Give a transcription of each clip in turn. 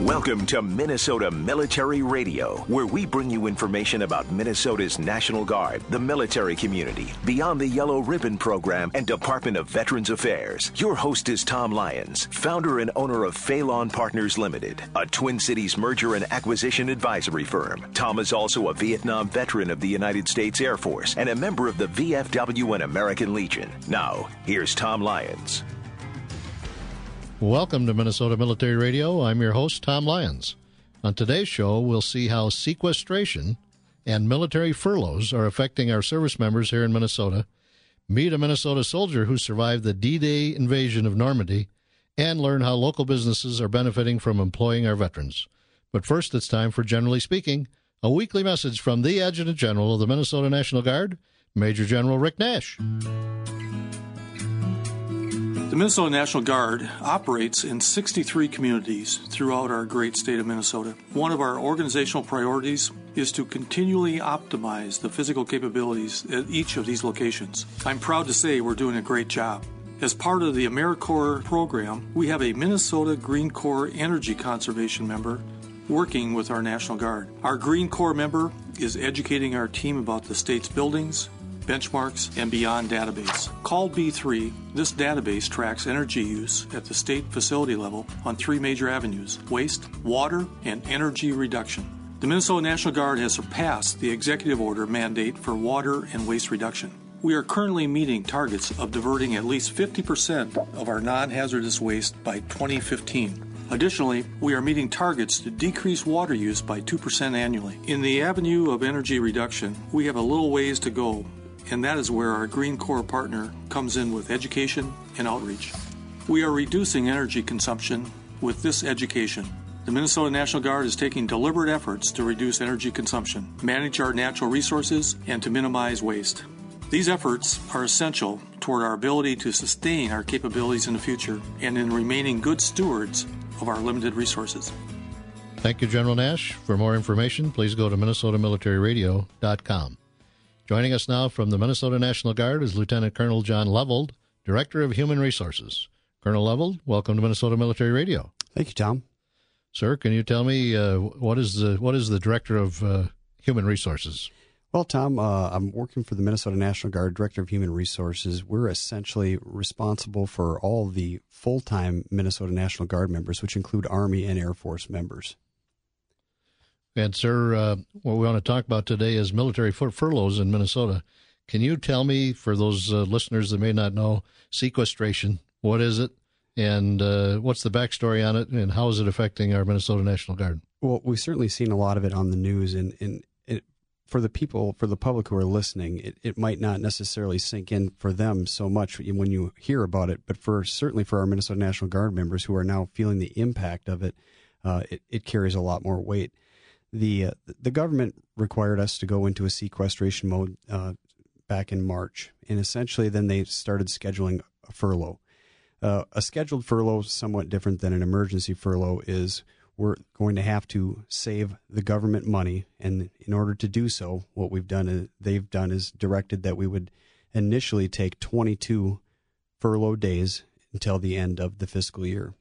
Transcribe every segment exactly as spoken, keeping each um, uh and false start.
Welcome to Minnesota Military Radio, where we bring you information about Minnesota's National Guard, the military community, Beyond the Yellow Ribbon Program, and Department of Veterans Affairs. Your host is Tom Lyons, founder and owner of Phelan Partners Limited, a Twin Cities merger and acquisition advisory firm. Tom is also a Vietnam veteran of the United States Air Force and a member of the V F W and American Legion. Now, here's Tom Lyons. Welcome to Minnesota Military Radio. I'm your host, Tom Lyons. On today's show, we'll see how sequestration and military furloughs are affecting our service members here in Minnesota, meet a Minnesota soldier who survived the D-Day invasion of Normandy, and learn how local businesses are benefiting from employing our veterans. But first, it's time for Generally Speaking, a weekly message from the Adjutant General of the Minnesota National Guard, Major General Rick Nash. The Minnesota National Guard operates in sixty-three communities throughout our great state of Minnesota. One of our organizational priorities is to continually optimize the physical capabilities at each of these locations. I'm proud to say we're doing a great job. As part of the AmeriCorps program, we have a Minnesota Green Corps Energy Conservation member working with our National Guard. Our Green Corps member is educating our team about the state's buildings, benchmarks, and beyond database. Called B three, this database tracks energy use at the state facility level on three major avenues: waste, water, and energy reduction. The Minnesota National Guard has surpassed the executive order mandate for water and waste reduction. We are currently meeting targets of diverting at least fifty percent of our non-hazardous waste by twenty fifteen. Additionally, we are meeting targets to decrease water use by two percent annually. In the avenue of energy reduction, we have a little ways to go, and that is where our Green Corps partner comes in with education and outreach. We are reducing energy consumption with this education. The Minnesota National Guard is taking deliberate efforts to reduce energy consumption, manage our natural resources, and to minimize waste. These efforts are essential toward our ability to sustain our capabilities in the future and in remaining good stewards of our limited resources. Thank you, General Nash. For more information, please go to minnesota military radio dot com. Joining us now from the Minnesota National Guard is Lieutenant Colonel John Levold, Director of Human Resources. Colonel Levold, welcome to Minnesota Military Radio. Thank you, Tom. Sir, can you tell me uh, what is the what is the Director of uh, Human Resources? Well, Tom, uh, I'm working for the Minnesota National Guard, Director of Human Resources. We're essentially responsible for all the full-time Minnesota National Guard members, which include Army and Air Force members. And, sir, uh, what we want to talk about today is military fur- furloughs in Minnesota. Can you tell me, for those uh, listeners that may not know, sequestration, what is it, and uh, what's the backstory on it, and how is it affecting our Minnesota National Guard? Well, we've certainly seen a lot of it on the news, and, and it, for the people, for the public who are listening, it, it might not necessarily sink in for them so much when you hear about it, but for certainly for our Minnesota National Guard members who are now feeling the impact of it, uh, it, it carries a lot more weight. The uh, the government required us to go into a sequestration mode uh, back in March, and essentially then they started scheduling a furlough. Uh, a scheduled furlough is somewhat different than an emergency furlough. Is we're going to have to save the government money, and in order to do so, what we've done is they've done is directed that we would initially take twenty-two furlough days until the end of the fiscal year.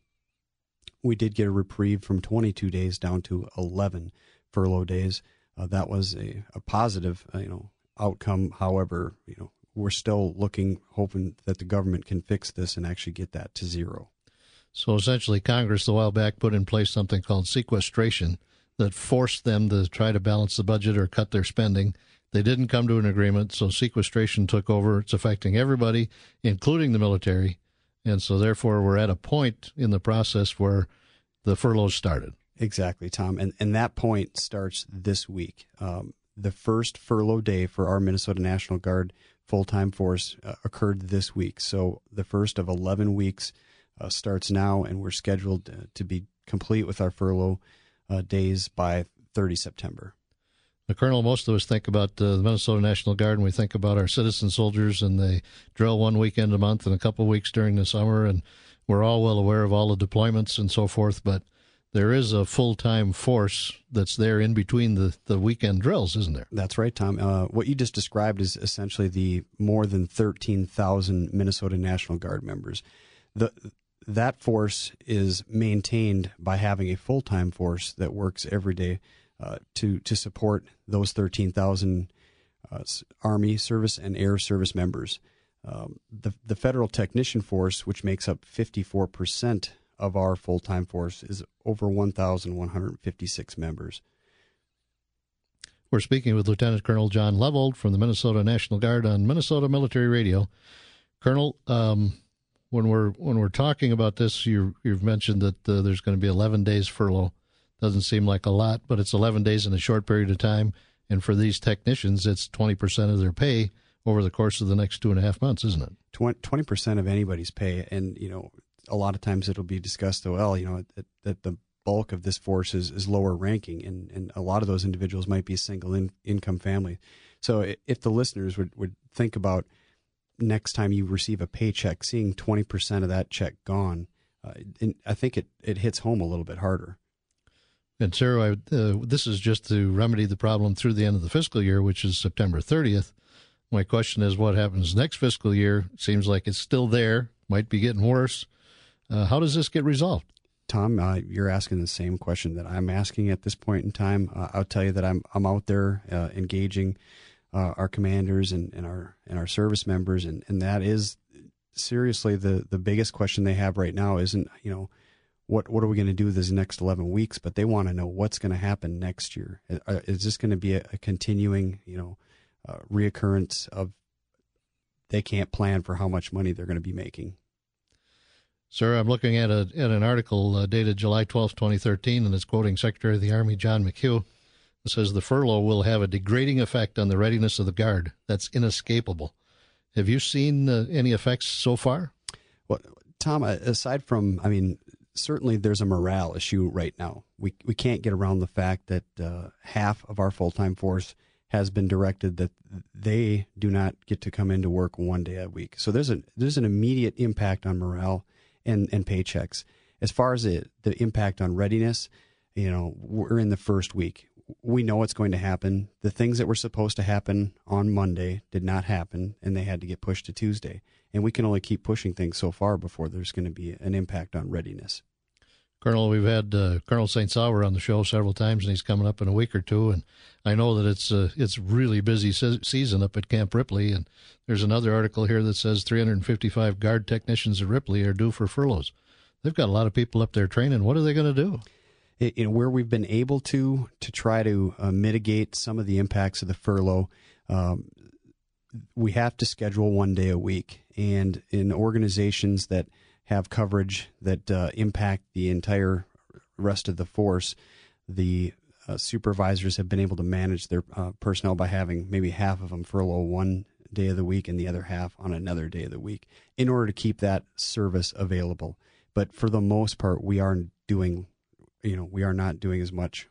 We did get a reprieve from twenty-two days down to eleven furlough days. Uh, that was a, a positive, uh, you know, outcome. However, you know, we're still looking, hoping that the government can fix this and actually get that to zero. So essentially, Congress a while back put in place something called sequestration that forced them to try to balance the budget or cut their spending. They didn't come to an agreement, so sequestration took over. It's affecting everybody, including the military. And so therefore, we're at a point in the process where the furloughs started. Exactly, Tom. And and that point starts this week. Um, the first furlough day for our Minnesota National Guard full-time force uh, occurred this week. So the first of eleven weeks uh, starts now, and we're scheduled uh, to be complete with our furlough uh, days by thirtieth of September. Now, Colonel, most of us think about uh, the Minnesota National Guard, and we think about our citizen soldiers, and they drill one weekend a month and a couple of weeks during the summer, and we're all well aware of all the deployments and so forth, but there is a full-time force that's there in between the, the weekend drills, isn't there? That's right, Tom. Uh, what you just described is essentially the more than thirteen thousand Minnesota National Guard members. The that force is maintained by having a full-time force that works every day uh, to to support those thirteen thousand uh, Army service and Air Service members. Um, the the federal technician force, which makes up fifty-four percent of our full-time force, is over one thousand one hundred fifty-six members. We're speaking with Lieutenant Colonel John Levold from the Minnesota National Guard on Minnesota Military Radio. Colonel, um, when we're when we're talking about this, you, you've mentioned that uh, there's going to be eleven days furlough. Doesn't seem like a lot, but it's eleven days in a short period of time. And for these technicians, it's twenty percent of their pay over the course of the next two and a half months, isn't it? twenty percent of anybody's pay. And, you know, a lot of times it'll be discussed, well, you know, that, that the bulk of this force is, is lower ranking, and, and a lot of those individuals might be a single in, income family. So if the listeners would, would think about next time you receive a paycheck, seeing twenty percent of that check gone, uh, I think it, it hits home a little bit harder. And, Sarah, I, uh, this is just to remedy the problem through the end of the fiscal year, which is September thirtieth. My question is, what happens next fiscal year? Seems like it's still there, might be getting worse. Uh, how does this get resolved? Tom, uh, you're asking the same question that I'm asking at this point in time. Uh, I'll tell you that I'm I'm out there uh, engaging uh, our commanders and, and our and our service members, and, and that is seriously the, the biggest question they have right now. Isn't, you know, what what are we going to do this next eleven weeks? But they want to know what's going to happen next year. Is this going to be a, a continuing, you know, uh, reoccurrence of they can't plan for how much money they're going to be making? Sir, I'm looking at a at an article uh, dated July twelfth, twenty thirteen, and it's quoting Secretary of the Army John McHugh. It says the furlough will have a degrading effect on the readiness of the Guard. That's inescapable. Have you seen uh, any effects so far? Well, Tom, aside from, I mean, certainly there's a morale issue right now. We we can't get around the fact that uh, half of our full-time force has been directed that they do not get to come into work one day a week. So there's a there's an immediate impact on morale and, and paychecks. As far as the, the impact on readiness, you know, we're in the first week. We know what's going to happen. The things that were supposed to happen on Monday did not happen, and they had to get pushed to Tuesday. And we can only keep pushing things so far before there's going to be an impact on readiness. Colonel, we've had uh, Colonel Saint Sauer on the show several times, and he's coming up in a week or two. And I know that it's uh, it's really busy se- season up at Camp Ripley. And there's another article here that says three hundred fifty-five Guard technicians at Ripley are due for furloughs. They've got a lot of people up there training. What are they going to do? It, you know, where we've been able to to try to uh, mitigate some of the impacts of the furlough, um, we have to schedule one day a week. And in organizations that have coverage that uh, impact the entire rest of the force, the uh, supervisors have been able to manage their uh, personnel by having maybe half of them furlough one day of the week and the other half on another day of the week in order to keep that service available. But for the most part, we are doing, you know, we are not doing as much.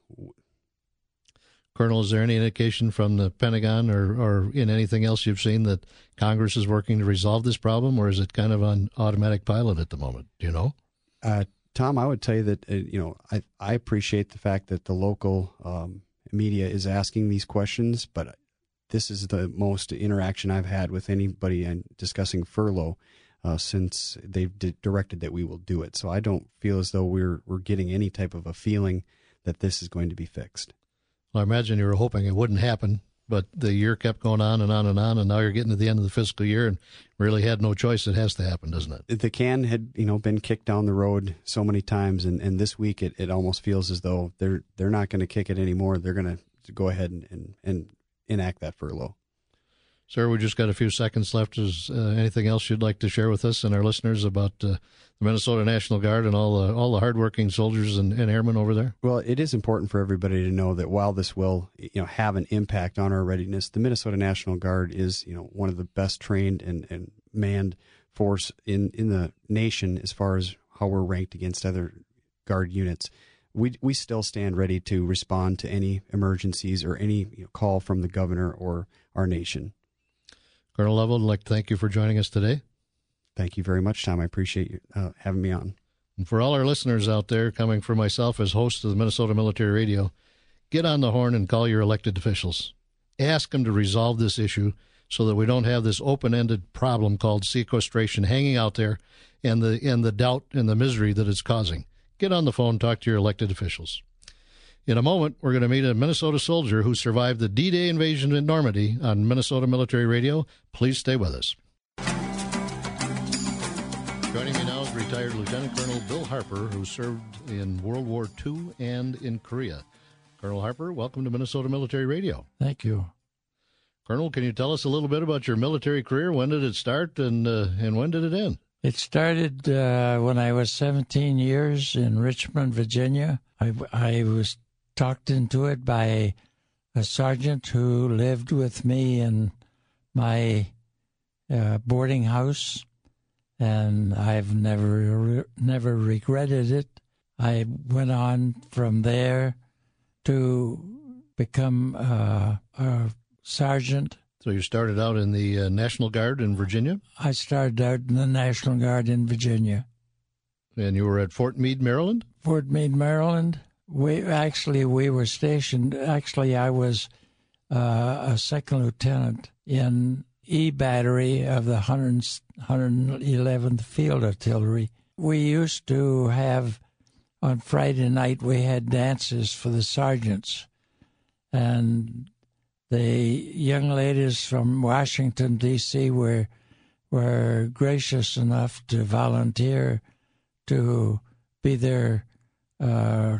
Colonel, is there any indication from the Pentagon or, or in anything else you've seen that Congress is working to resolve this problem, or is it kind of on automatic pilot at the moment? Do you know? Uh, Tom, I would tell you that, uh, you know, I, I appreciate the fact that the local um, media is asking these questions, but this is the most interaction I've had with anybody in discussing furlough uh, since they've d- directed that we will do it. So I don't feel as though we're we're getting any type of a feeling that this is going to be fixed. Well, I imagine you were hoping it wouldn't happen, but the year kept going on and on and on, and now you're getting to the end of the fiscal year and really had no choice. It has to happen, doesn't it? The can had, you know, been kicked down the road so many times, and, and this week it, it almost feels as though they're they're not going to kick it anymore. They're going to go ahead and, and, and enact that furlough. Sir, we just got a few seconds left. Is uh, anything else you'd like to share with us and our listeners about uh, the Minnesota National Guard and all the all the hardworking soldiers and, and airmen over there? Well, it is important for everybody to know that while this will, you know, have an impact on our readiness, the Minnesota National Guard is, you know, one of the best trained and, and manned force in, in the nation as far as how we're ranked against other Guard units. We we still stand ready to respond to any emergencies or any, you know, call from the governor or our nation. Colonel Levold, I'd like to thank you for joining us today. Thank you very much, Tom. I appreciate you uh, having me on. And for all our listeners out there, coming from myself as host of the Minnesota Military Radio, get on the horn and call your elected officials. Ask them to resolve this issue so that we don't have this open-ended problem called sequestration hanging out there and the and the doubt and the misery that it's causing. Get on the phone, talk to your elected officials. In a moment, we're going to meet a Minnesota soldier who survived the D-Day invasion in Normandy on Minnesota Military Radio. Please stay with us. Joining me now is retired Lieutenant Colonel Bill Harper, who served in World War Two and in Korea. Colonel Harper, welcome to Minnesota Military Radio. Thank you. Colonel, can you tell us a little bit about your military career? When did it start, and uh, and when did it end? It started uh, when I was seventeen years in Richmond, Virginia. I, I was talked into it by a, a sergeant who lived with me in my uh, boarding house, and I've never never regretted it. I went on from there to become uh, a sergeant. So you started out in the uh, National Guard in Virginia? I started out in the National Guard in Virginia. And you were at Fort Meade, Maryland? Fort Meade, Maryland. We actually we were stationed. Actually, I was uh, a second lieutenant in E Battery of the one hundred eleventh Field Artillery. We used to have on Friday night we had dances for the sergeants, and the young ladies from Washington D C were were gracious enough to volunteer to be their uh,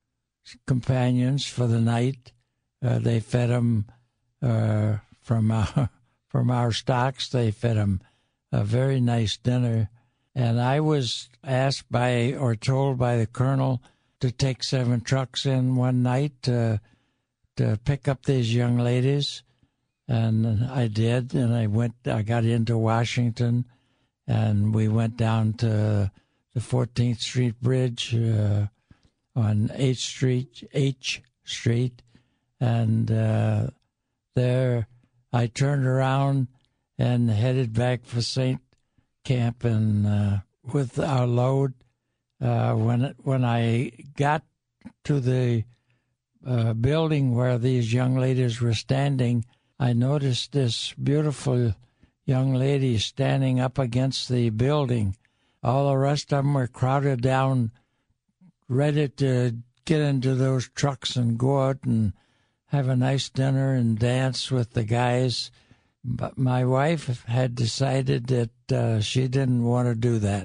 companions for the night. Uh, they fed them uh, from our, from our stocks. They fed them a very nice dinner. And I was asked by or told by the colonel to take seven trucks in one night to, to pick up these young ladies. And I did. And I went, I got into Washington, and we went down to the fourteenth Street Bridge uh, on H Street, H Street, and uh, there I turned around and headed back for Saint Camp, and uh, with our load. Uh, when when I got to the uh, building where these young ladies were standing, I noticed this beautiful young lady standing up against the building. All the rest of them were crowded down, ready to get into those trucks and go out and have a nice dinner and dance with the guys. But my wife had decided that uh, she didn't want to do that.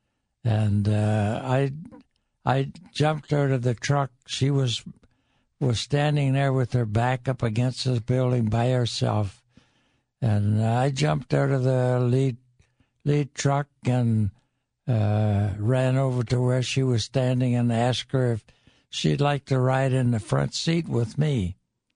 And uh, I I jumped out of the truck. She was was standing there with her back up against this building by herself. And I jumped out of the lead, lead truck and Uh, ran over to where she was standing and asked her if she'd like to ride in the front seat with me.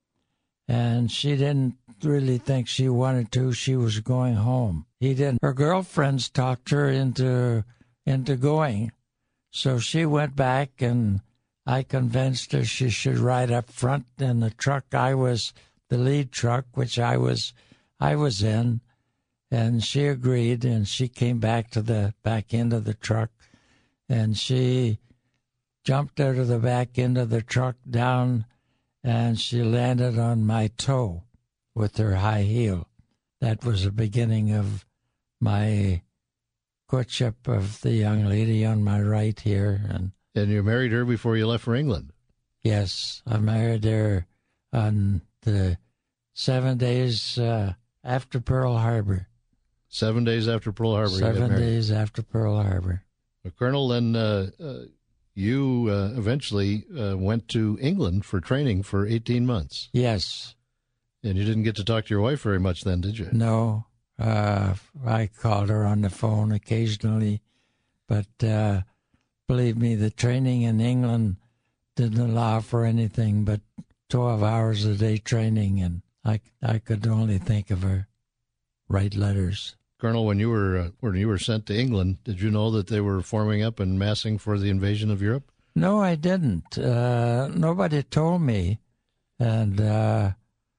And she didn't really think she wanted to. She was going home. He didn't. Her girlfriends talked her into into going. So she went back, and I convinced her she should ride up front in the truck. I was the lead truck, which I was I was in. And she agreed, and she came back to the back end of the truck, and she jumped out of the back end of the truck down, and she landed on my toe with her high heel. That was the beginning of my courtship of the young lady on my right here. And, and you married her before you left for England? Yes, I married her on the seven days uh, after Pearl Harbor. Seven days after Pearl Harbor. Seven days after Pearl Harbor. Well, Colonel, then uh, uh, you uh, eventually uh, went to England for training for eighteen months. Yes. And you didn't get to talk to your wife very much then, did you? No. Uh, I called her on the phone occasionally. But uh, believe me, the training in England didn't allow for anything but twelve hours a day training, and I, I could only think of her, write letters. Colonel, when you were uh, when you were sent to England, did you know that they were forming up and massing for the invasion of Europe? No, I didn't. Uh, nobody told me, and uh,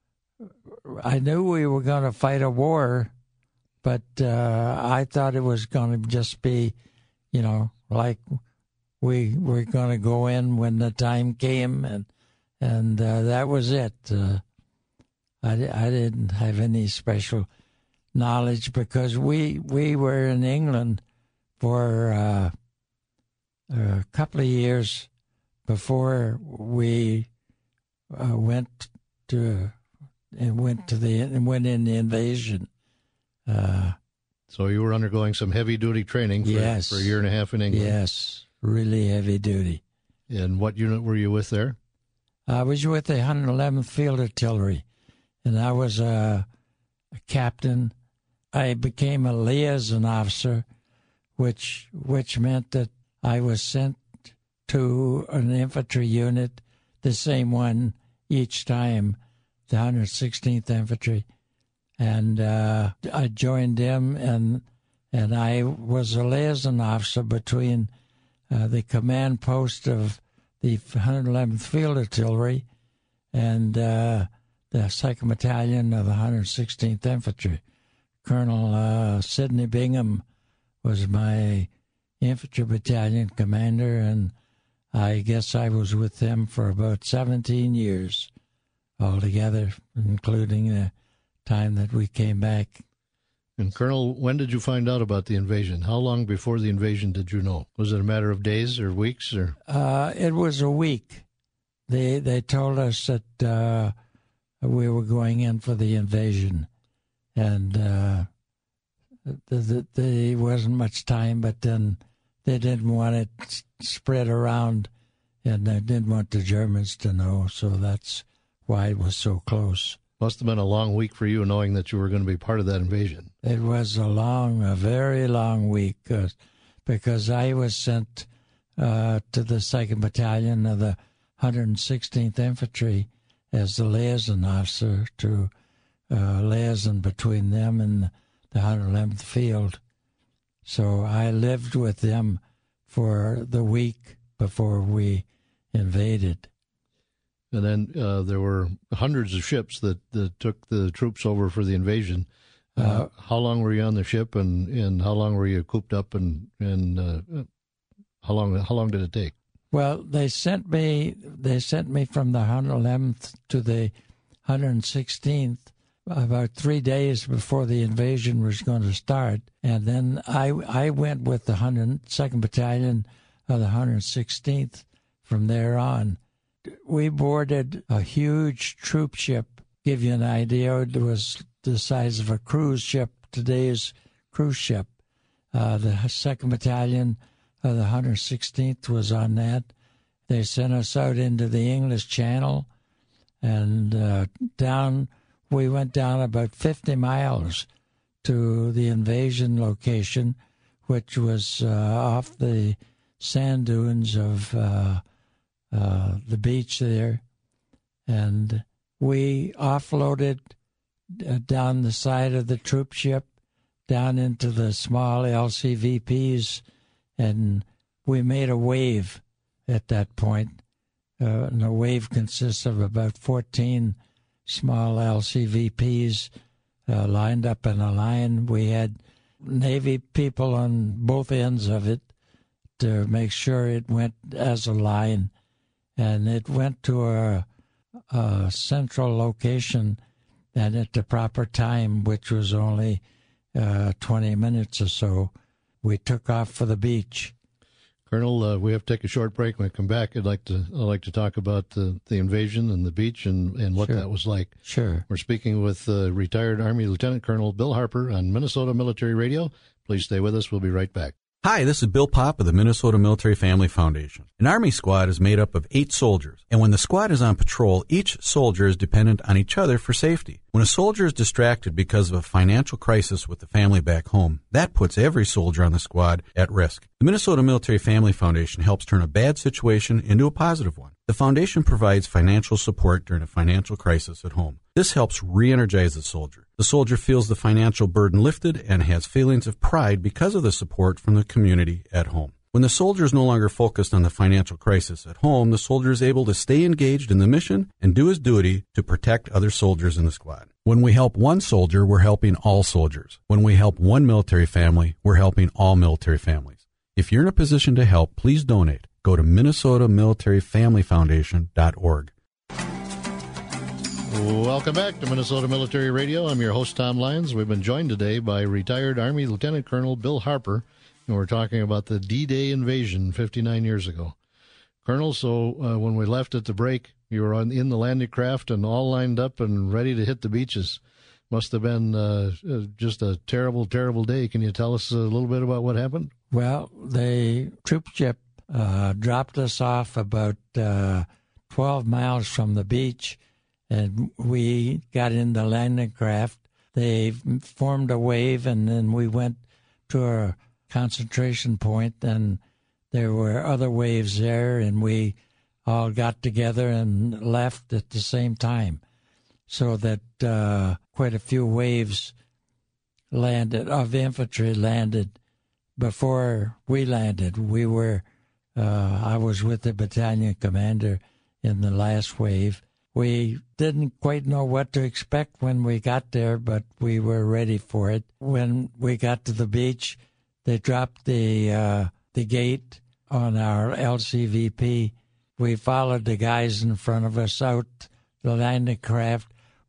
I knew we were going to fight a war, but uh, I thought it was going to just be, you know, like we were going to go in when the time came, and and uh, that was it. Uh, I, I didn't have any special knowledge because we we were in England for uh, a couple of years before we uh, went to and went to the and went in the invasion. Uh, so you were undergoing some heavy duty training for, yes, for a year and a half in England. Yes, really heavy duty. And what unit were you with there? I was with the one hundred eleventh Field Artillery, and I was a, a captain. I became a liaison officer, which which meant that I was sent to an infantry unit, the same one each time, the one hundred sixteenth Infantry, and uh, I joined them, and and I was a liaison officer between uh, the command post of the one hundred eleventh Field Artillery and uh, the second Battalion of the one hundred sixteenth Infantry. Colonel uh, Sidney Bingham was my infantry battalion commander, and I guess I was with them for about seventeen years altogether, including the time that we came back. And Colonel, when did you find out about the invasion? How long before the invasion did you know? Was it a matter of days or weeks? Or uh, it was a week. They they told us that uh, we were going in for the invasion, and uh, there wasn't much time. But then they didn't want it spread around, and they didn't want the Germans to know. So that's why it was so close. Must have been a long week for you, knowing that you were going to be part of that invasion. It was a long, a very long week, uh, because I was sent uh, to the second Battalion of the one hundred sixteenth Infantry as the liaison officer to uh, liaison between them and the one hundred eleventh Field. So I lived with them for the week before we invaded. And then uh, there were hundreds of ships that, that took the troops over for the invasion. Uh, uh, how long were you on the ship, and, and how long were you cooped up, and and uh, how long how long did it take? Well, they sent me they sent me from the one hundred eleventh to the one hundred sixteenth about three days before the invasion was going to start, and then I I went with the one hundred second Battalion of the one hundred sixteenth from there on. We boarded a huge troop ship. Give you an idea, it was the size of a cruise ship, today's cruise ship. Uh, the second Battalion of the one hundred sixteenth was on that. They sent us out into the English Channel, and uh, down, we went down about fifty miles to the invasion location, which was uh, off the sand dunes of uh, uh, the beach there. And we offloaded uh, down the side of the troop ship, down into the small L C V Ps, and we made a wave at that point. Uh, and the wave consists of about fourteen small L C V Ps uh, lined up in a line. We had Navy people on both ends of it to make sure it went as a line. And it went to a, a central location and at the proper time, which was only uh, twenty minutes or so. We took off for the beach. Colonel, uh, we have to take a short break. When we come back, I'd like to I'd like to talk about the, the invasion and the beach and, and what Sure. that was like. Sure. We're speaking with uh, retired Army Lieutenant Colonel Bill Harper on Minnesota Military Radio. Please stay with us. We'll be right back. Hi, this is Bill Popp of the Minnesota Military Family Foundation. An Army squad is made up of eight soldiers, and when the squad is on patrol, each soldier is dependent on each other for safety. When a soldier is distracted because of a financial crisis with the family back home, that puts every soldier on the squad at risk. The Minnesota Military Family Foundation helps turn a bad situation into a positive one. The foundation provides financial support during a financial crisis at home. This helps re-energize the soldier. The soldier feels the financial burden lifted and has feelings of pride because of the support from the community at home. When the soldier is no longer focused on the financial crisis at home, the soldier is able to stay engaged in the mission and do his duty to protect other soldiers in the squad. When we help one soldier, we're helping all soldiers. When we help one military family, we're helping all military families. If you're in a position to help, please donate. Go to Minnesota Military Family Foundation dot org. Welcome back to Minnesota Military Radio. I'm your host, Tom Lyons. We've been joined today by retired Army Lieutenant Colonel Bill Harper, and we're talking about the D-Day invasion fifty-nine years ago. Colonel, so uh, when we left at the break, you were on, in the landing craft and all lined up and ready to hit the beaches. Must have been uh, just a terrible, terrible day. Can you tell us a little bit about what happened? Well, the troop ship uh, dropped us off about uh, twelve miles from the beach, and we got in the landing craft. They formed a wave, and then we went to a concentration point, and there were other waves there, and we all got together and left at the same time, so that uh, quite a few waves landed, of infantry landed before we landed. We were, uh, I was with the battalion commander in the last wave. We didn't quite know what to expect when we got there, but we were ready for it. When we got to the beach, they dropped the uh, the gate on our L C V P. We followed the guys in front of us out the landing craft,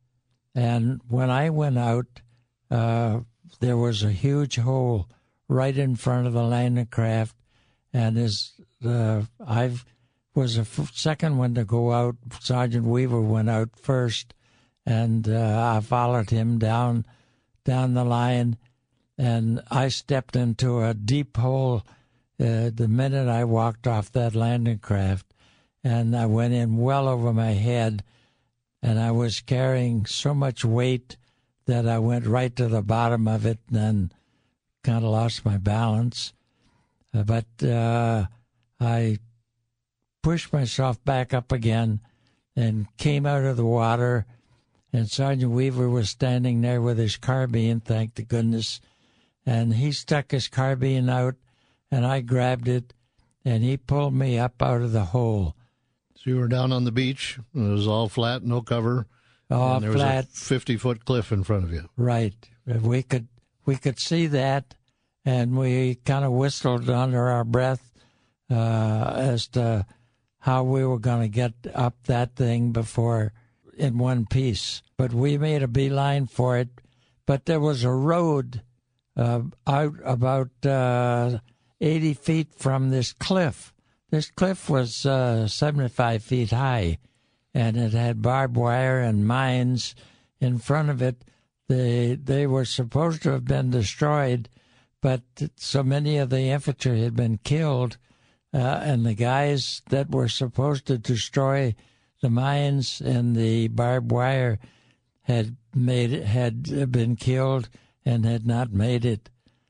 and when I went out, uh, there was a huge hole right in front of the landing craft, and as uh, I was the f- second one to go out, Sergeant Weaver went out first, and uh, I followed him down down the line, and I stepped into a deep hole uh, the minute I walked off that landing craft, and I went in well over my head, and I was carrying so much weight that I went right to the bottom of it and then kind of lost my balance. Uh, but uh, I pushed myself back up again and came out of the water, and Sergeant Weaver was standing there with his carbine, thank the goodness, and he stuck his carbine out, and I grabbed it, and he pulled me up out of the hole. So you were down on the beach, and it was all flat, no cover, all and there flat. was a fifty-foot cliff in front of you. Right. We could we could see that, and we kind of whistled under our breath uh, as to how we were going to get up that thing before in one piece. But we made a beeline for it. But there was a road uh, out about uh, eighty feet from this cliff. This cliff was uh, seventy-five feet high, and it had barbed wire and mines in front of it. They, they were supposed to have been destroyed, but so many of the infantry had been killed, uh, and the guys that were supposed to destroy the mines and the barbed wire had made it, had been killed and had not made it.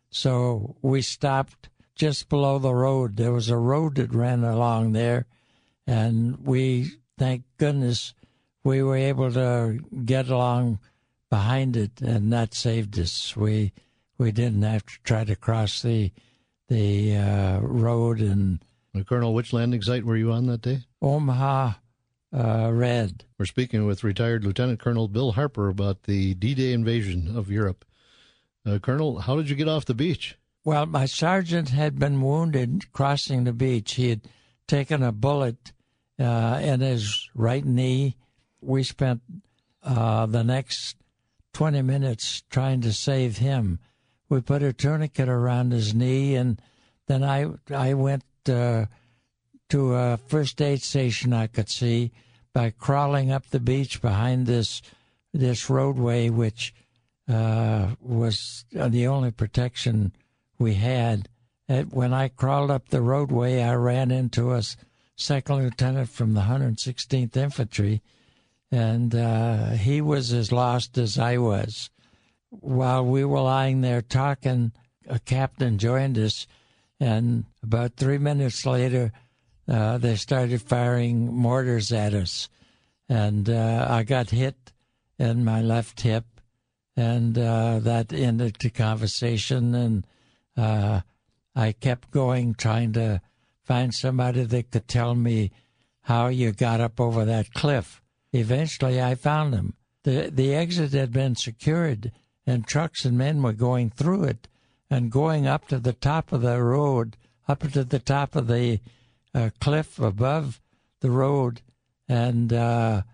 So we stopped just below the road. There was a road that ran along there, and we, thank goodness, we were able to get along behind it, and that saved us. We we didn't have to try to cross the the uh, road. And And Colonel, which landing site were you on that day? Omaha uh, Red. We're speaking with retired Lieutenant Colonel Bill Harper about the D-Day invasion of Europe. Uh, Colonel, how did you get off the beach? Well, my sergeant had been wounded crossing the beach. He had taken a bullet uh, in his right knee. We spent uh, the next twenty minutes trying to save him. We put a tourniquet around his knee, and then I I went uh, to a first aid station I could see by crawling up the beach behind this this roadway, which uh, was the only protection we had. When I crawled up the roadway, I ran into a second lieutenant from the one hundred sixteenth Infantry, and uh, he was as lost as I was. While we were lying there talking, a captain joined us, and about three minutes later, uh, they started firing mortars at us, and uh, I got hit in my left hip, and uh, that ended the conversation, and uh, I kept going, trying to find somebody that could tell me how you got up over that cliff. Eventually, I found him. The, the exit had been secured, and trucks and men were going through it and going up to the top of the road, up to the top of the uh, cliff above the road. And uh,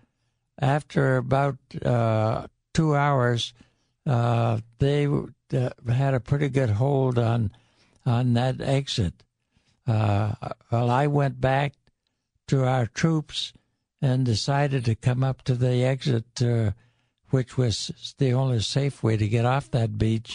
after about uh, two hours, uh, they uh, had a pretty good hold on on that exit. Uh, well, I went back to our troops and decided to come up to the exit, uh, which was the only safe way to get off that beach.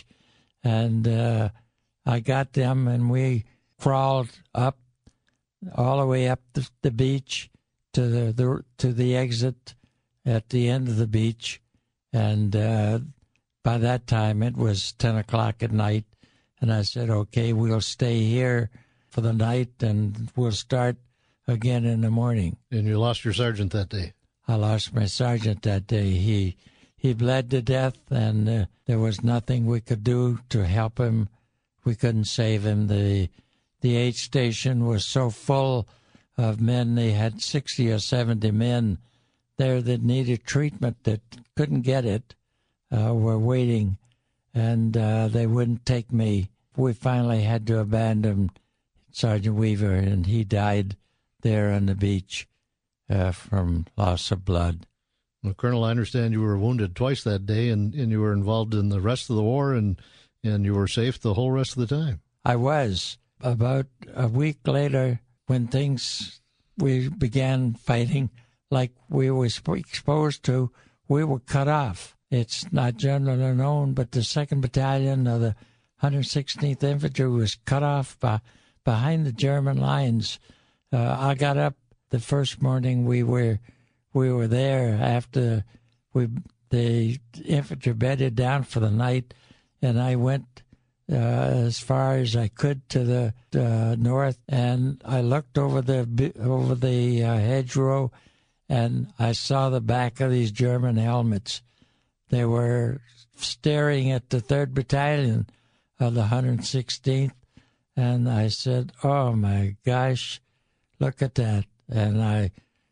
And uh, I got them, and we crawled up all the way up the, the beach to the, the to the exit at the end of the beach. And uh, by that time, it was ten o'clock at night. And I said, okay, we'll stay here for the night, and we'll start again in the morning. And you lost your sergeant that day. I lost my sergeant that day. He he bled to death, and uh, there was nothing we could do to help him. We couldn't save him. The the aid station was so full of men. They had sixty or seventy men there that needed treatment that couldn't get it, uh, were waiting, and uh, they wouldn't take me. We finally had to abandon Sergeant Weaver, and he died there on the beach uh, from loss of blood. Well, Colonel, I understand you were wounded twice that day, and, and you were involved in the rest of the war, and, and you were safe the whole rest of the time. I was. About a week later, when things, we began fighting like we were exposed to, we were cut off. It's not generally known, but the second Battalion of the one hundred sixteenth Infantry was cut off by, behind the German lines. Uh, I got up the first morning we were we were there after we the infantry bedded down for the night, and I went uh, as far as I could to the uh, north, and I looked over the over the uh, hedgerow, and I saw the back of these German helmets. They were staring at the third Battalion of the one hundred sixteenth, and I said, "Oh my gosh, look at that!" And I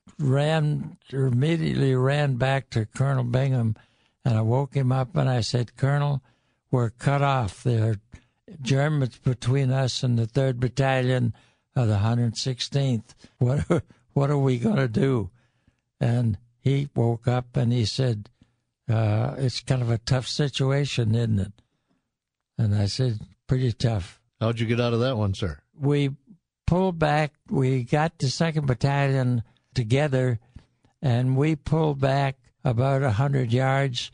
ran, immediately ran back to Colonel Bingham, and I woke him up, and I said, "Colonel, we're cut off. There are Germans between us and the third Battalion of the one hundred sixteenth. What are, what are we going to do?" And he woke up, and he said, uh, "It's kind of a tough situation, isn't it?" And I said, "Pretty tough." How'd you get out of that one, sir? We pulled back. We got the second Battalion together, and we pulled back about a hundred yards,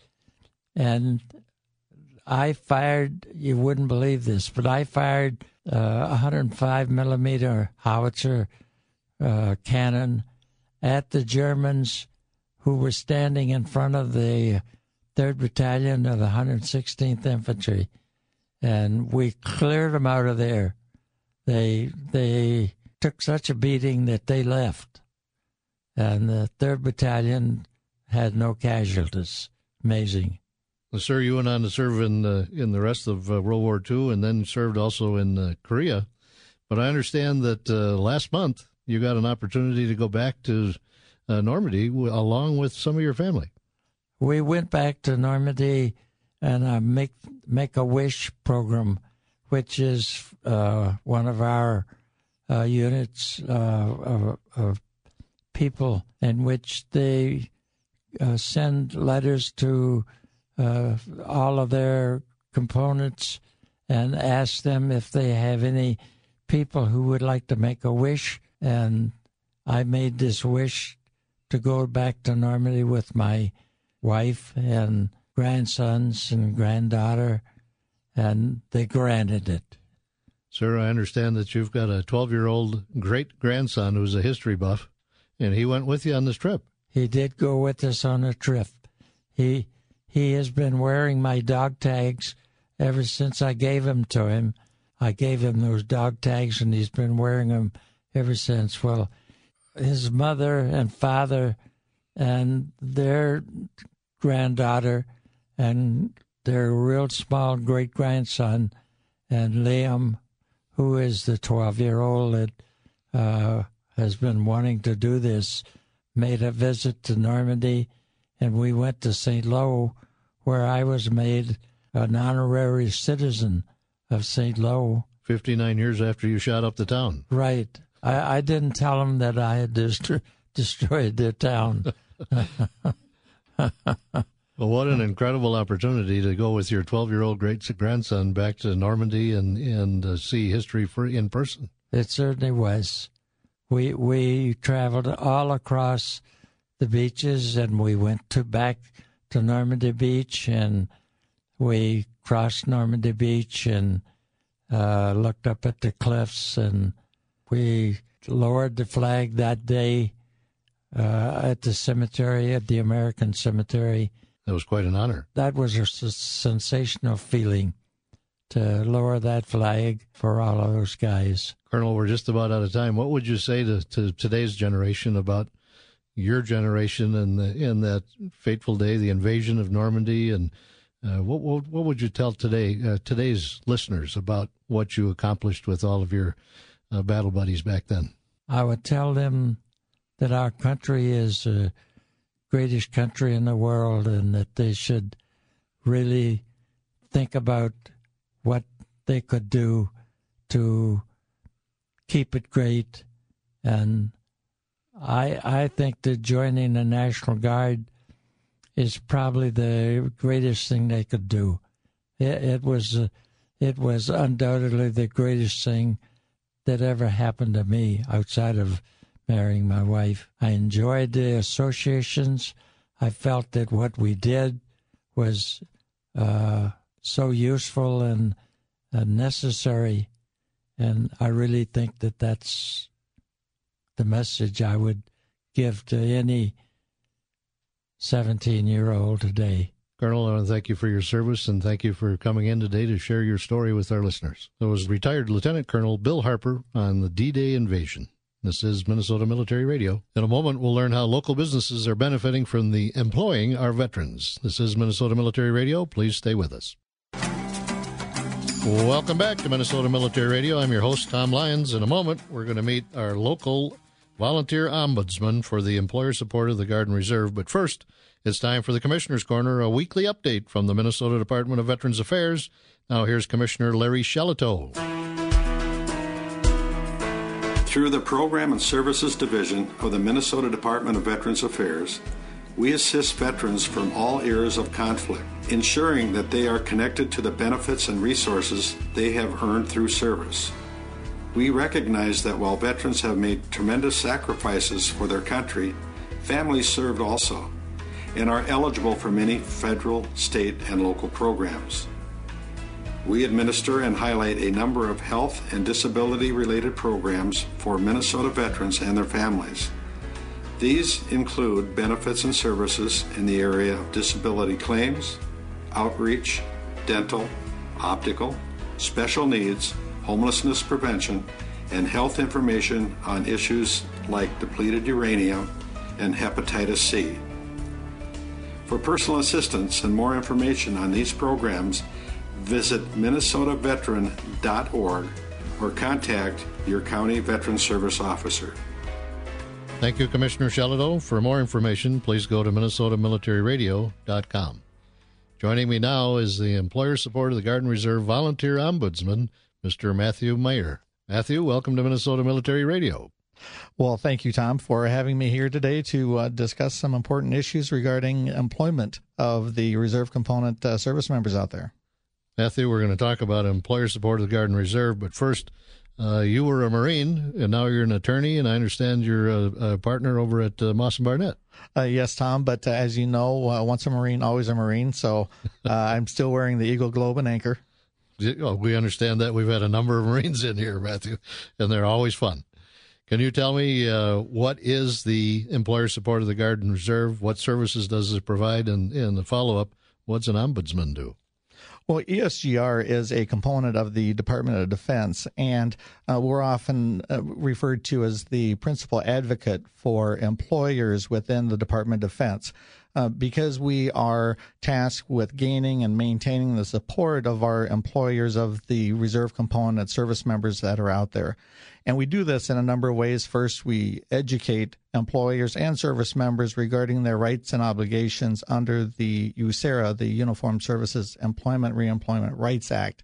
and I fired, you wouldn't believe this, but I fired uh, a one hundred five millimeter howitzer uh, cannon at the Germans who were standing in front of the third Battalion of the one hundred sixteenth Infantry, and we cleared them out of there. They they took such a beating that they left, and the third Battalion had no casualties. Amazing. Well, sir, you went on to serve in uh, in the rest of uh, World War Two, and then served also in uh, Korea. But I understand that uh, last month you got an opportunity to go back to uh, Normandy w- along with some of your family. We went back to Normandy and a make make a wish program, which is uh, one of our uh, units uh, of, of people in which they uh, send letters to uh, all of their components and ask them if they have any people who would like to make a wish. And I made this wish to go back to Normandy with my wife and grandsons and granddaughter, and they granted it. Sir, I understand that you've got a twelve-year-old great-grandson who's a history buff, and he went with you on this trip. He did go with us on a trip. He he has been wearing my dog tags ever since I gave them to him. I gave him those dog tags, and he's been wearing them ever since. Well, his mother and father and their granddaughter and their real small great-grandson and Liam, who is the twelve-year-old that uh, has been wanting to do this, made a visit to Normandy, and we went to Saint Lo, where I was made an honorary citizen of Saint Lo. fifty-nine years after you shot up the town. Right. I, I didn't tell them that I had dest- destroyed their town. Well, what an incredible opportunity to go with your twelve-year-old great-grandson back to Normandy and, and uh, see history for, in person. It certainly was. We we traveled all across the beaches, and we went to back to Normandy Beach, and we crossed Normandy Beach and uh, looked up at the cliffs, and we lowered the flag that day uh, at the cemetery, at the American Cemetery. That was quite an honor. That was a s- sensational feeling to lower that flag for all of those guys. Colonel, we're just about out of time. What would you say to, to today's generation about your generation and the, in that fateful day, the invasion of Normandy, and uh, what, what what would you tell today uh, today's listeners about what you accomplished with all of your uh, battle buddies back then? I would tell them that our country is the greatest country in the world, and that they should really think about what they could do to keep it great. And I I think that joining the National Guard is probably the greatest thing they could do. It, it was uh, it was undoubtedly the greatest thing that ever happened to me outside of marrying my wife. I enjoyed the associations. I felt that what we did was uh, so useful and uh, necessary, and I really think that that's the message I would give to any seventeen-year-old today. Colonel, I want to thank you for your service, and thank you for coming in today to share your story with our listeners. That was retired Lieutenant Colonel Bill Harper on the D-Day invasion. This is Minnesota Military Radio. In a moment, we'll learn how local businesses are benefiting from the employing our veterans. This is Minnesota Military Radio. Please stay with us. Welcome back to Minnesota Military Radio. I'm your host, Tom Lyons. In a moment, we're going to meet our local volunteer ombudsman for the employer support of the Guard and Reserve. But first, it's time for the Commissioner's Corner, a weekly update from the Minnesota Department of Veterans Affairs. Now here's Commissioner Larry Shelito. Through the Program and Services Division of the Minnesota Department of Veterans Affairs, we assist veterans from all eras of conflict, ensuring that they are connected to the benefits and resources they have earned through service. We recognize that while veterans have made tremendous sacrifices for their country, families served also, and are eligible for many federal, state, and local programs. We administer and highlight a number of health and disability-related programs for Minnesota veterans and their families. These include benefits and services in the area of disability claims, outreach, dental, optical, special needs, homelessness prevention, and health information on issues like depleted uranium and hepatitis C. For personal assistance and more information on these programs, visit minnesota veteran dot org or contact your county veteran service officer. Thank you, Commissioner Shelito. For more information, please go to minnesota military radio dot com. Joining me now is the Employer Support of the Guard and Reserve Volunteer Ombudsman, Mister Matthew Meyer. Matthew, welcome to Minnesota Military Radio. Well, thank you, Tom, for having me here today to uh, discuss some important issues regarding employment of the reserve component uh, service members out there. Matthew, we're going to talk about employer support of the Guard and Reserve, but first, uh, you were a Marine, and now you're an attorney, and I understand you're a, a partner over at uh, Moss and Barnett. Uh, yes, Tom, but uh, as you know, uh, once a Marine, always a Marine, so uh, I'm still wearing the Eagle Globe and Anchor. Oh, we understand that. We've had a number of Marines in here, Matthew, and they're always fun. Can you tell me uh, what is the employer support of the Guard and Reserve? What services does it provide? And in the follow-up, what's an ombudsman do? Well, E S G R is a component of the Department of Defense, and uh, we're often uh, referred to as the principal advocate for employers within the Department of Defense. Uh, because we are tasked with gaining and maintaining the support of our employers of the reserve component service members that are out there. And we do this in a number of ways. First, we educate employers and service members regarding their rights and obligations under the U S E R A, the Uniformed Services Employment Reemployment Rights Act.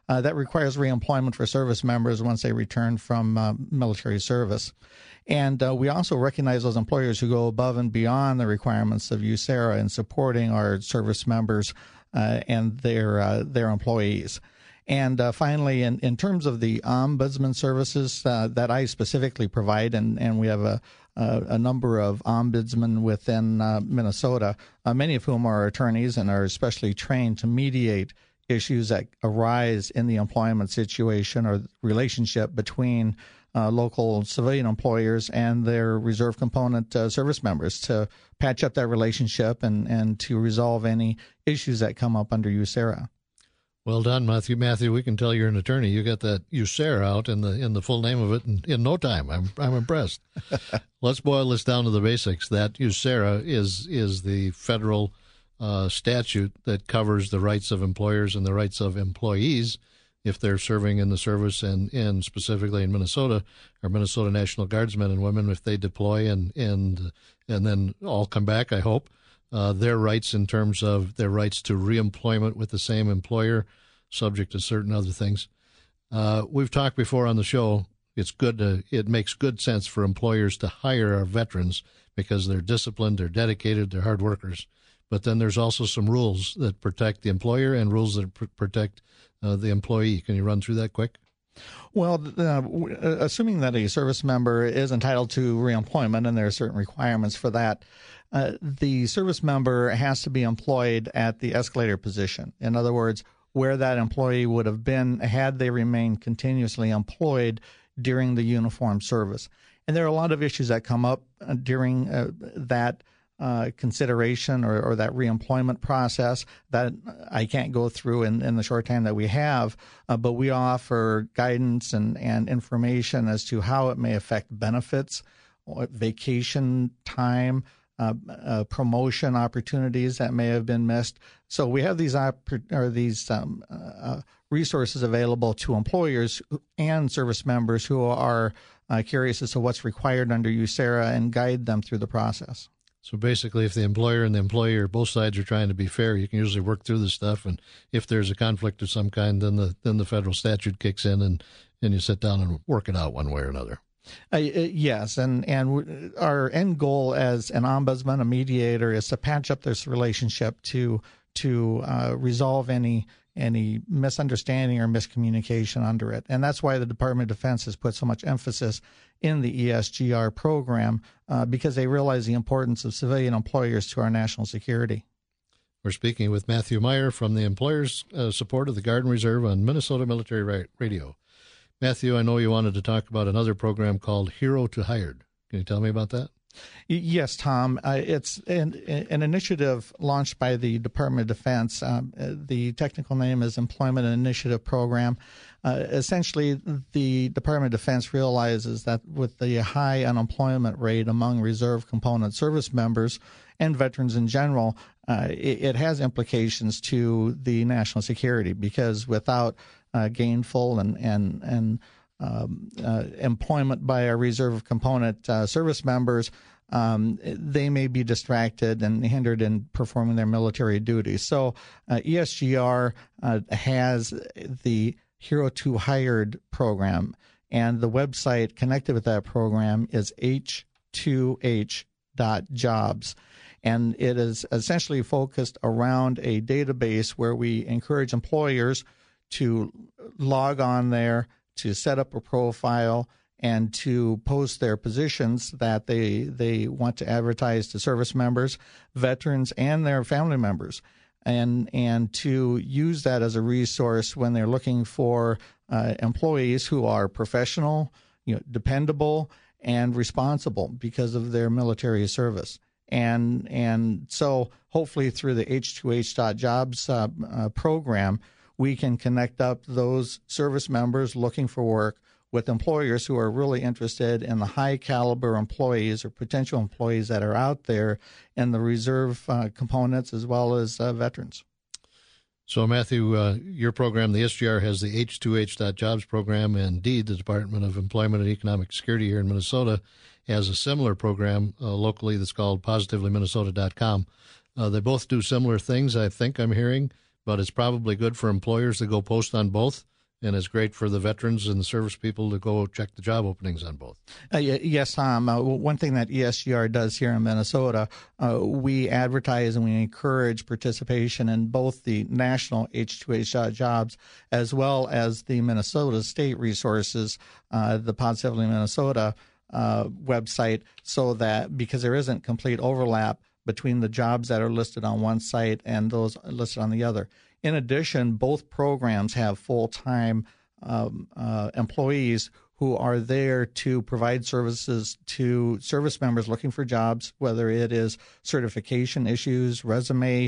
uh, that requires reemployment for service members once they return from uh, military service. And uh, we also recognize those employers who go above and beyond the requirements of U S E R A in supporting our service members uh, and their uh, their employees. And uh, finally, in, in terms of the ombudsman services uh, that I specifically provide, and, and we have a, a, a number of ombudsmen within uh, Minnesota, uh, many of whom are attorneys and are especially trained to mediate issues that arise in the employment situation or relationship between uh, local civilian employers and their reserve component uh, service members to patch up that relationship and, and to resolve any issues that come up under U S E R A. Well done, Matthew. Matthew, we can tell you're an attorney. You got that U S E R A out in the in the full name of it in, in no time. I'm I'm impressed. Let's boil this down to the basics. That U S E R A is is the federal uh, statute that covers the rights of employers and the rights of employees if they're serving in the service, and, and specifically in Minnesota, our Minnesota National Guardsmen and women, if they deploy and and and then all come back, I hope. Uh, their rights in terms of their rights to reemployment with the same employer, subject to certain other things. Uh, we've talked before on the show. It's good to, it makes good sense for employers to hire our veterans because they're disciplined, they're dedicated, they're hard workers. But then there's also some rules that protect the employer and rules that pr- protect uh, the employee. Can you run through that quick? Well, uh, assuming that a service member is entitled to reemployment, and there are certain requirements for that, uh, the service member has to be employed at the escalator position. In other words, where that employee would have been had they remained continuously employed during the uniformed service. And there are a lot of issues that come up uh, during uh, that Uh, consideration or, or that reemployment process that I can't go through in, in the short time that we have, uh, but we offer guidance and, and information as to how it may affect benefits, vacation time, uh, uh, promotion opportunities that may have been missed. So we have these opp- or these um, uh, resources available to employers and service members who are uh, curious as to what's required under U S E R A and guide them through the process. So basically, if the employer and the employer, both sides are trying to be fair, you can usually work through this stuff. And if there's a conflict of some kind, then the then the federal statute kicks in, and, and you sit down and work it out one way or another. Uh, yes, and and our end goal as an ombudsman, a mediator, is to patch up this relationship to to uh, resolve any any misunderstanding or miscommunication under it. And that's why the Department of Defense has put so much emphasis in the E S G R program, uh, because they realize the importance of civilian employers to our national security. We're speaking with Matthew Meyer from the Employers uh, Support of the Guard and Reserve on Minnesota Military Ra- Radio. Matthew, I know you wanted to talk about another program called Hero to Hired. Can you tell me about that? Yes, Tom. Uh, it's an, an initiative launched by the Department of Defense. Um, the technical name is Employment Initiative Program. Uh, essentially, the Department of Defense realizes that with the high unemployment rate among reserve component service members and veterans in general, uh, it, it has implications to the national security, because without uh, gainful and and and Um, uh, employment by our reserve component uh, service members, um, they may be distracted and hindered in performing their military duties. So uh, E S G R uh, has the Hero to Hired program, and the website connected with that program is H two H dot jobs. And it is essentially focused around a database where we encourage employers to log on there, to set up a profile, and to post their positions that they they want to advertise to service members, veterans, and their family members, and and to use that as a resource when they're looking for uh, employees who are professional, you know, dependable, and responsible because of their military service. And and so hopefully through the H two H dot jobs uh, uh, program, we can connect up those service members looking for work with employers who are really interested in the high caliber employees or potential employees that are out there in the reserve uh, components as well as uh, veterans. So, Matthew, uh, your program, the S G R, has the H two H dot jobs program, and indeed the Department of Employment and Economic Security here in Minnesota has a similar program uh, locally that's called positively minnesota dot com. Uh, they both do similar things, I think I'm hearing, but it's probably good for employers to go post on both and it's great for the veterans and the service people to go check the job openings on both. Uh, yes, Tom. Uh, one thing that E S G R does here in Minnesota, uh, we advertise and we encourage participation in both the national H two H jobs as well as the Minnesota state resources, uh, the Positively Minnesota uh, website, so that because there isn't complete overlap between the jobs that are listed on one site and those listed on the other. In addition, both programs have full-time um, uh, employees who are there to provide services to service members looking for jobs, whether it is certification issues, resume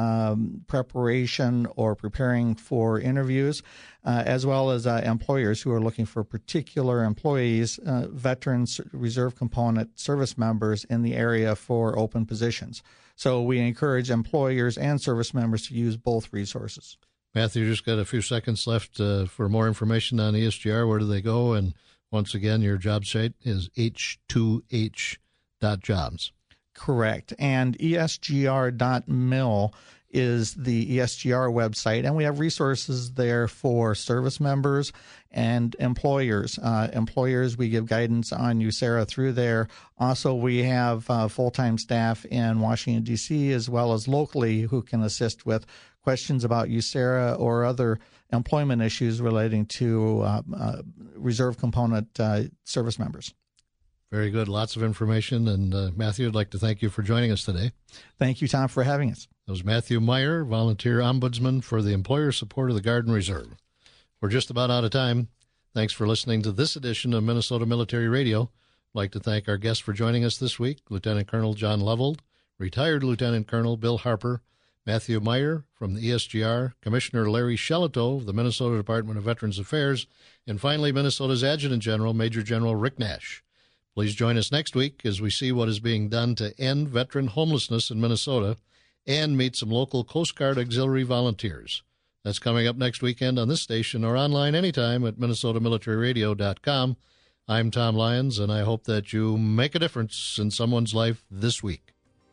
um, preparation, or preparing for interviews, uh, as well as uh, employers who are looking for particular employees, uh, veterans, reserve component service members in the area for open positions. So we encourage employers and service members to use both resources. Matthew, just got a few seconds left uh, for more information on E S G R. Where do they go? And once again, your job site is H two H dot jobs. Correct. And E S G R dot mil is the E S G R website, and we have resources there for service members and employers. Uh, employers, we give guidance on U S A R A through there. Also, we have uh, full-time staff in Washington, D C, as well as locally, who can assist with questions about U S A R A or other employment issues relating to uh, uh, reserve component uh, service members. Very good. Lots of information. And uh, Matthew, I'd like to thank you for joining us today. Thank you, Tom, for having us. That was Matthew Meyer, volunteer ombudsman for the Employer Support of the Guard and Reserve. We're just about out of time. Thanks for listening to this edition of Minnesota Military Radio. I'd like to thank our guests for joining us this week, Lieutenant Colonel John Levold, retired Lieutenant Colonel Bill Harper, Matthew Meyer from the E S G R, Commissioner Larry Shelito of the Minnesota Department of Veterans Affairs, and finally Minnesota's Adjutant General, Major General Rick Nash. Please join us next week as we see what is being done to end veteran homelessness in Minnesota and meet some local Coast Guard auxiliary volunteers. That's coming up next weekend on this station or online anytime at minnesota military radio dot com. I'm Tom Lyons, and I hope that you make a difference in someone's life this week.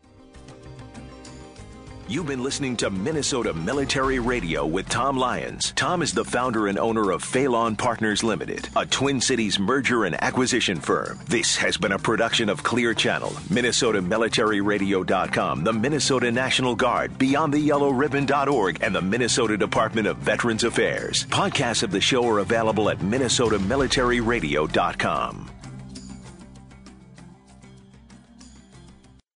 You've been listening to Minnesota Military Radio with Tom Lyons. Tom is the founder and owner of Phelan Partners Limited, a Twin Cities merger and acquisition firm. This has been a production of Clear Channel, minnesota military radio dot com, the Minnesota National Guard, beyond the yellow ribbon dot org, and the Minnesota Department of Veterans Affairs. Podcasts of the show are available at minnesota military radio dot com.